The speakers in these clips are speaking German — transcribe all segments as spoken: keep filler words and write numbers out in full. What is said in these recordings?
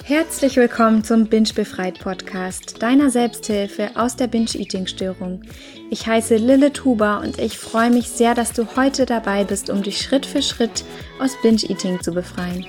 Herzlich willkommen zum Binge Befreit Podcast, deiner Selbsthilfe aus der Binge-Eating-Störung. Ich heiße Lilith Huber und ich freue mich sehr, dass du heute dabei bist, um dich Schritt für Schritt aus Binge-Eating zu befreien.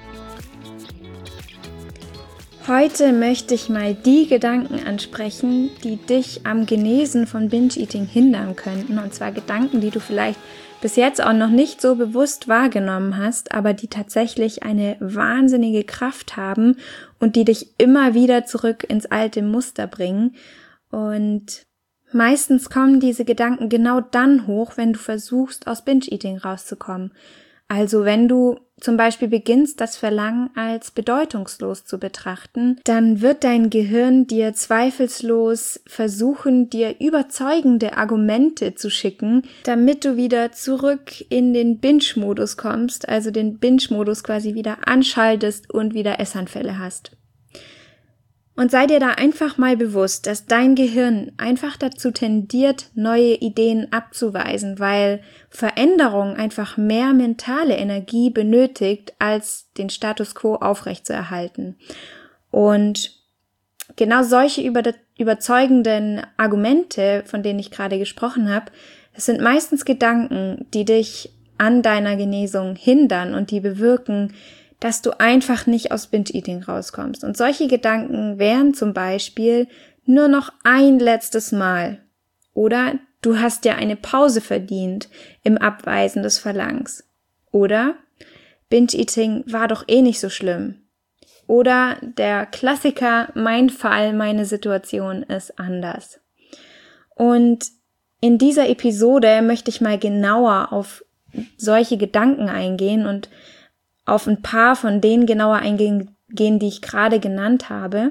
Heute möchte ich mal die Gedanken ansprechen, die dich am Genesen von Binge-Eating hindern könnten. Und zwar Gedanken, die du vielleicht bis jetzt auch noch nicht so bewusst wahrgenommen hast, aber die tatsächlich eine wahnsinnige Kraft haben und die dich immer wieder zurück ins alte Muster bringen. Und meistens kommen diese Gedanken genau dann hoch, wenn du versuchst, aus Binge-Eating rauszukommen. Also wenn du zum Beispiel beginnst, das Verlangen als bedeutungslos zu betrachten, dann wird dein Gehirn dir zweifellos versuchen, dir überzeugende Argumente zu schicken, damit du wieder zurück in den Binge-Modus kommst, also den Binge-Modus quasi wieder anschaltest und wieder Essanfälle hast. Und sei dir da einfach mal bewusst, dass dein Gehirn einfach dazu tendiert, neue Ideen abzuweisen, weil Veränderung einfach mehr mentale Energie benötigt, als den Status quo aufrechtzuerhalten. Und genau solche über- überzeugenden Argumente, von denen ich gerade gesprochen habe, das sind meistens Gedanken, die dich an deiner Genesung hindern und die bewirken, dass du einfach nicht aus Binge-Eating rauskommst. Und solche Gedanken wären zum Beispiel nur noch ein letztes Mal. Oder du hast dir eine Pause verdient im Abweisen des Verlangens. Oder Binge-Eating war doch eh nicht so schlimm. Oder der Klassiker, mein Fall, meine Situation ist anders. Und in dieser Episode möchte ich mal genauer auf solche Gedanken eingehen und auf ein paar von denen genauer eingehen, die ich gerade genannt habe.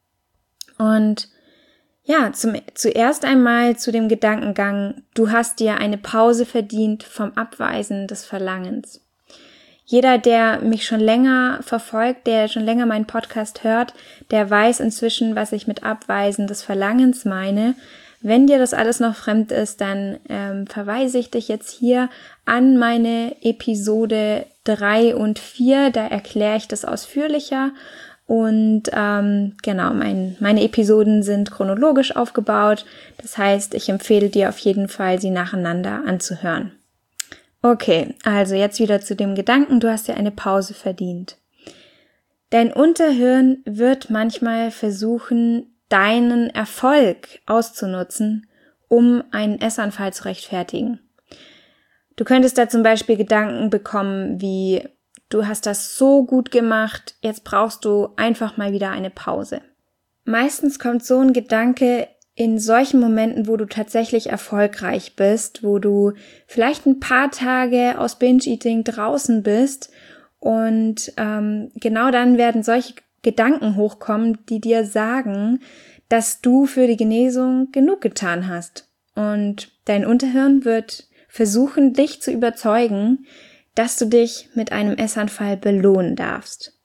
Und ja, zum, zuerst einmal zu dem Gedankengang, du hast dir eine Pause verdient vom Abweisen des Verlangens. Jeder, der mich schon länger verfolgt, der schon länger meinen Podcast hört, der weiß inzwischen, was ich mit Abweisen des Verlangens meine. Wenn dir das alles noch fremd ist, dann ähm, verweise ich dich jetzt hier an meine Episode drei und vier, da erkläre ich das ausführlicher. Und ähm, genau, mein, meine Episoden sind chronologisch aufgebaut, das heißt, ich empfehle dir auf jeden Fall, sie nacheinander anzuhören. Okay, also jetzt wieder zu dem Gedanken, du hast dir eine Pause verdient. Dein Unterhirn wird manchmal versuchen, deinen Erfolg auszunutzen, um einen Essanfall zu rechtfertigen. Du könntest da zum Beispiel Gedanken bekommen wie, du hast das so gut gemacht, jetzt brauchst du einfach mal wieder eine Pause. Meistens kommt so ein Gedanke in solchen Momenten, wo du tatsächlich erfolgreich bist, wo du vielleicht ein paar Tage aus Binge-Eating draußen bist und ähm, genau dann werden solche Gedanken hochkommen, die dir sagen, dass du für die Genesung genug getan hast. Und dein Unterhirn wird versuchen, dich zu überzeugen, dass du dich mit einem Essanfall belohnen darfst.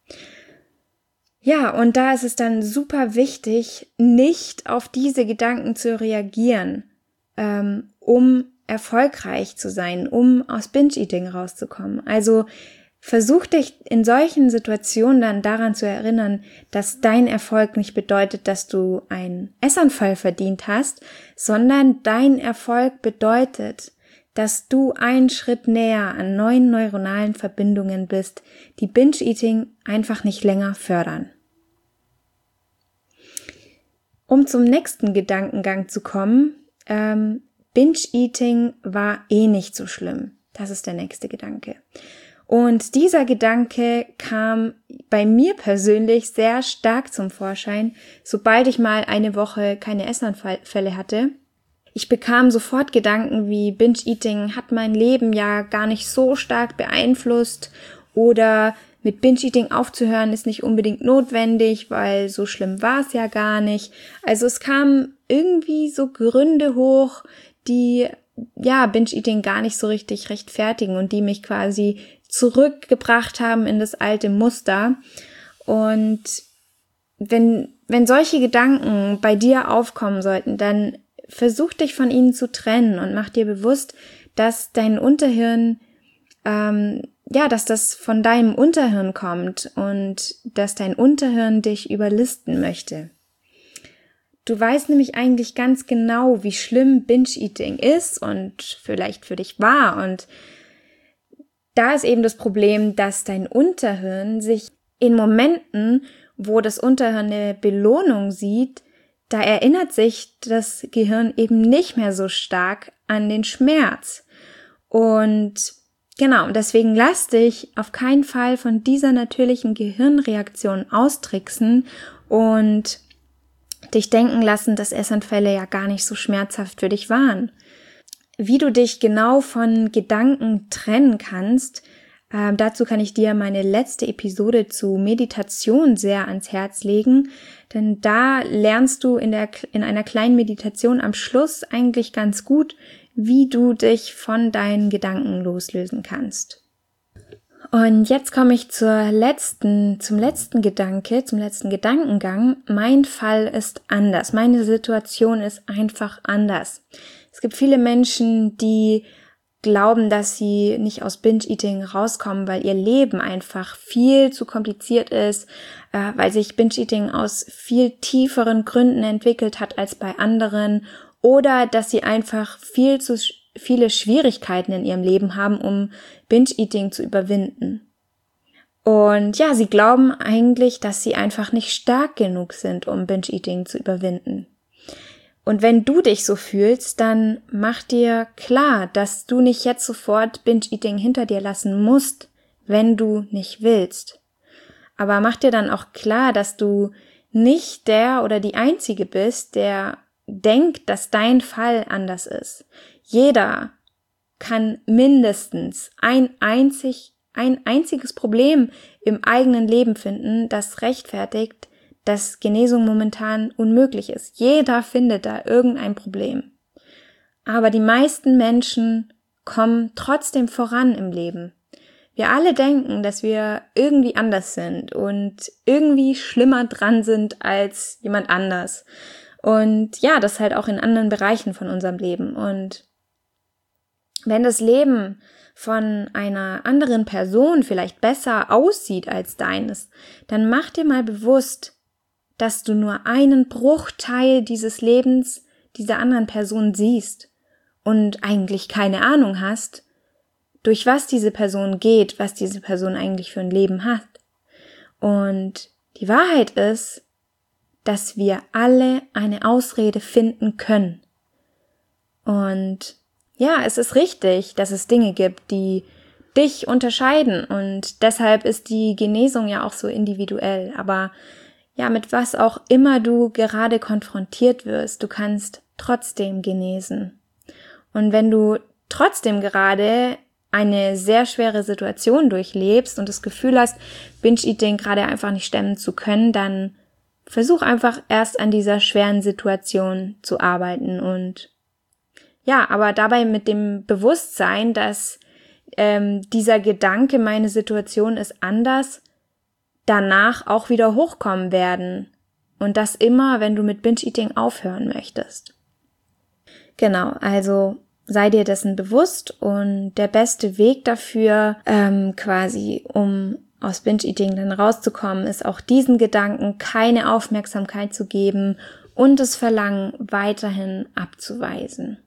Ja, und da ist es dann super wichtig, nicht auf diese Gedanken zu reagieren, ähm, um erfolgreich zu sein, um aus Binge-Eating rauszukommen. Also versuch dich in solchen Situationen dann daran zu erinnern, dass dein Erfolg nicht bedeutet, dass du einen Essanfall verdient hast, sondern dein Erfolg bedeutet, dass du einen Schritt näher an neuen neuronalen Verbindungen bist, die Binge-Eating einfach nicht länger fördern. Um zum nächsten Gedankengang zu kommen, ähm, Binge-Eating war eh nicht so schlimm. Das ist der nächste Gedanke. Und dieser Gedanke kam bei mir persönlich sehr stark zum Vorschein, sobald ich mal eine Woche keine Essanfälle hatte. Ich bekam sofort Gedanken wie, Binge-Eating hat mein Leben ja gar nicht so stark beeinflusst oder mit Binge-Eating aufzuhören ist nicht unbedingt notwendig, weil so schlimm war es ja gar nicht. Also es kamen irgendwie so Gründe hoch, die ja Binge-Eating gar nicht so richtig rechtfertigen und die mich quasi zurückgebracht haben in das alte Muster. Und wenn, wenn solche Gedanken bei dir aufkommen sollten, dann versuch dich von ihnen zu trennen und mach dir bewusst, dass dein Unterhirn ähm, ja, dass das von deinem Unterhirn kommt und dass dein Unterhirn dich überlisten möchte. Du weißt nämlich eigentlich ganz genau, wie schlimm Binge-Eating ist und vielleicht für dich war. Und da ist eben das Problem, dass dein Unterhirn sich in Momenten, wo das Unterhirn eine Belohnung sieht, da erinnert sich das Gehirn eben nicht mehr so stark an den Schmerz. Und genau, deswegen lass dich auf keinen Fall von dieser natürlichen Gehirnreaktion austricksen und dich denken lassen, dass Essanfälle ja gar nicht so schmerzhaft für dich waren. Wie du dich genau von Gedanken trennen kannst, äh, dazu kann ich dir meine letzte Episode zu Meditation sehr ans Herz legen, denn da lernst du in der in einer kleinen Meditation am Schluss eigentlich ganz gut, wie du dich von deinen Gedanken loslösen kannst. Und jetzt komme ich zur letzten, zum letzten Gedanke, zum letzten Gedankengang. Mein Fall ist anders. Meine Situation ist einfach anders. Es gibt viele Menschen, die glauben, dass sie nicht aus Binge-Eating rauskommen, weil ihr Leben einfach viel zu kompliziert ist, äh, weil sich Binge-Eating aus viel tieferen Gründen entwickelt hat als bei anderen oder dass sie einfach viel zu viele Schwierigkeiten in ihrem Leben haben, um Binge-Eating zu überwinden. Und ja, sie glauben eigentlich, dass sie einfach nicht stark genug sind, um Binge-Eating zu überwinden. Und wenn du dich so fühlst, dann mach dir klar, dass du nicht jetzt sofort Binge-Eating hinter dir lassen musst, wenn du nicht willst. Aber mach dir dann auch klar, dass du nicht der oder die Einzige bist, der denkt, dass dein Fall anders ist. Jeder kann mindestens ein einzig, ein einziges Problem im eigenen Leben finden, das rechtfertigt, dass Genesung momentan unmöglich ist. Jeder findet da irgendein Problem. Aber die meisten Menschen kommen trotzdem voran im Leben. Wir alle denken, dass wir irgendwie anders sind und irgendwie schlimmer dran sind als jemand anders. Und ja, das halt auch in anderen Bereichen von unserem Leben. Und wenn das Leben von einer anderen Person vielleicht besser aussieht als deines, dann mach dir mal bewusst, dass du nur einen Bruchteil dieses Lebens dieser anderen Person siehst und eigentlich keine Ahnung hast, durch was diese Person geht, was diese Person eigentlich für ein Leben hat. Und die Wahrheit ist, dass wir alle eine Ausrede finden können. Und ja, es ist richtig, dass es Dinge gibt, die dich unterscheiden und deshalb ist die Genesung ja auch so individuell. Aber ja, mit was auch immer du gerade konfrontiert wirst, du kannst trotzdem genesen. Und wenn du trotzdem gerade eine sehr schwere Situation durchlebst und das Gefühl hast, Binge-Eating gerade einfach nicht stemmen zu können, dann versuch einfach erst an dieser schweren Situation zu arbeiten und ja, aber dabei mit dem Bewusstsein, dass ähm, dieser Gedanke, meine Situation ist anders, danach auch wieder hochkommen werden. Und das immer, wenn du mit Binge-Eating aufhören möchtest. Genau, also sei dir dessen bewusst und der beste Weg dafür, ähm, quasi, um aus Binge-Eating dann rauszukommen, ist auch diesen Gedanken keine Aufmerksamkeit zu geben und das Verlangen weiterhin abzuweisen.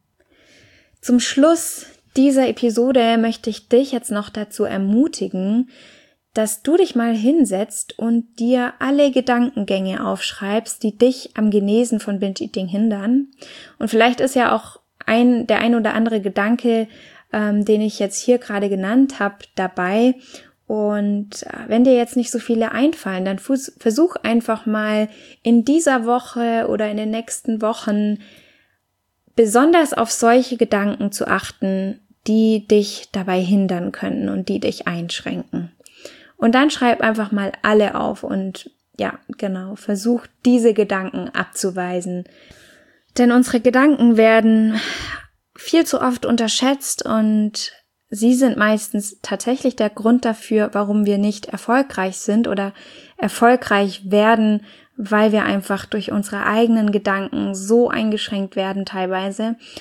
Zum Schluss dieser Episode möchte ich dich jetzt noch dazu ermutigen, dass du dich mal hinsetzt und dir alle Gedankengänge aufschreibst, die dich am Genesen von Binge-Eating hindern. Und vielleicht ist ja auch ein der ein oder andere Gedanke, ähm, den ich jetzt hier gerade genannt habe, dabei. Und wenn dir jetzt nicht so viele einfallen, dann versuch einfach mal in dieser Woche oder in den nächsten Wochen besonders auf solche Gedanken zu achten, die dich dabei hindern können und die dich einschränken. Und dann schreib einfach mal alle auf und ja, genau, versuch diese Gedanken abzuweisen. Denn unsere Gedanken werden viel zu oft unterschätzt und sie sind meistens tatsächlich der Grund dafür, warum wir nicht erfolgreich sind oder erfolgreich werden, weil wir einfach durch unsere eigenen Gedanken so eingeschränkt werden teilweise.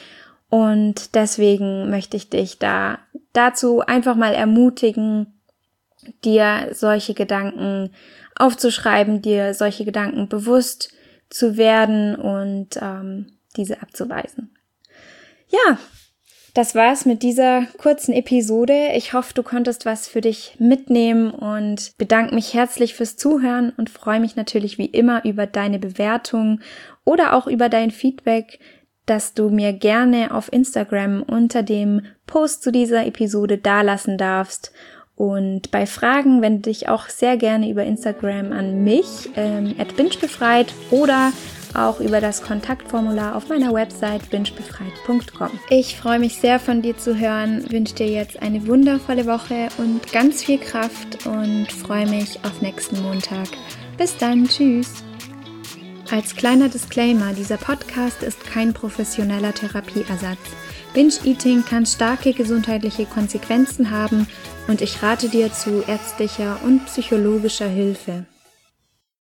Und deswegen möchte ich dich da dazu einfach mal ermutigen, dir solche Gedanken aufzuschreiben, dir solche Gedanken bewusst zu werden und ähm, diese abzuweisen. Ja, das war's mit dieser kurzen Episode. Ich hoffe, du konntest was für dich mitnehmen und bedanke mich herzlich fürs Zuhören und freue mich natürlich wie immer über deine Bewertung oder auch über dein Feedback, das du mir gerne auf Instagram unter dem Post zu dieser Episode dalassen darfst. Und bei Fragen wende dich auch sehr gerne über Instagram an mich, ähm, at bingebefreit, oder auch über das Kontaktformular auf meiner Website bingebefreit punkt com. Ich freue mich sehr, von dir zu hören, wünsche dir jetzt eine wundervolle Woche und ganz viel Kraft und freue mich auf nächsten Montag. Bis dann, tschüss! Als kleiner Disclaimer, dieser Podcast ist kein professioneller Therapieersatz. Binge-Eating kann starke gesundheitliche Konsequenzen haben und ich rate dir zu ärztlicher und psychologischer Hilfe.